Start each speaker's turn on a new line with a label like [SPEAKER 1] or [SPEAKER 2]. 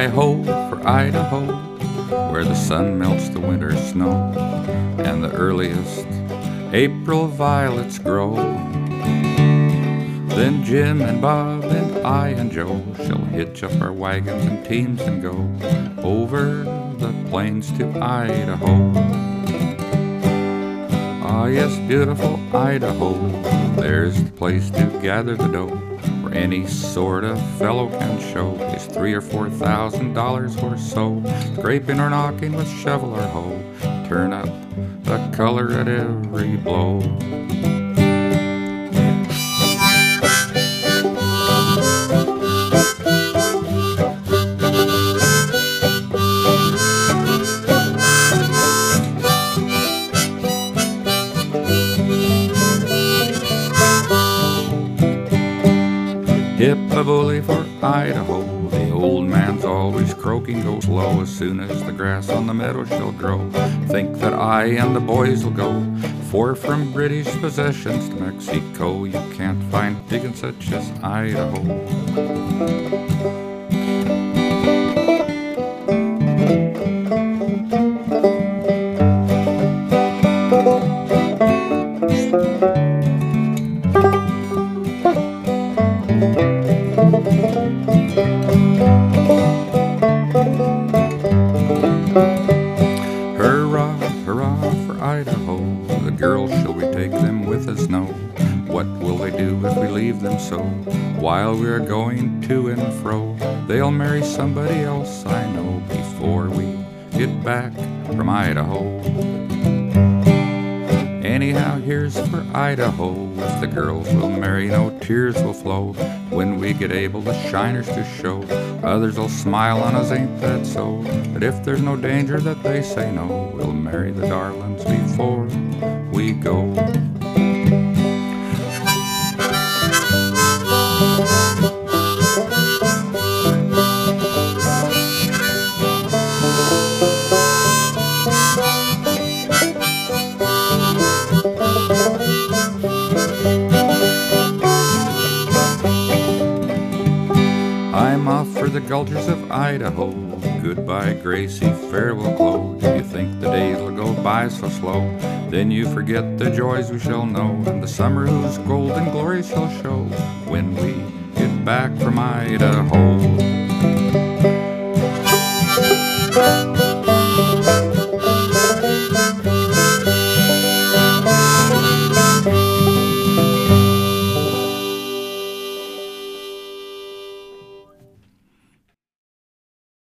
[SPEAKER 1] Hi-ho for Idaho, where the sun melts the winter snow, and the earliest April violets grow. Then Jim and Bob and I and Joe shall hitch up our wagons and teams and go over the plains to Idaho. Ah, yes, beautiful Idaho, there's the place to gather the dough, where any sort of fellow can show his $3,000 or $4,000 or so, scraping or knocking with shovel or hoe, turn up the color at every blow. Hip-a-bully for Idaho, the old man's always croaking, goes low as soon as the grass on the meadow shall grow. Think that I and the boys will go, for from British possessions to Mexico, you can't find digging such as Idaho. Hurrah, hurrah for Idaho, the girls, shall we take them with us? No. What will they do if we leave them so? While we are going to and fro, they'll marry somebody else, I know, before we get back from Idaho. Anyhow, here's for Idaho, if the girls will marry, no tears will flow. When we get able the shiners to show, others will smile on us, ain't that so? But if there's no danger that they say no, we'll marry the darlings before we go. I'm off for the gulches of Idaho. Goodbye, Gracie, farewell, Chloe. You think the days will go by so slow, then you forget the joys we shall know, and the summer whose golden glory shall show when we get back from Idaho.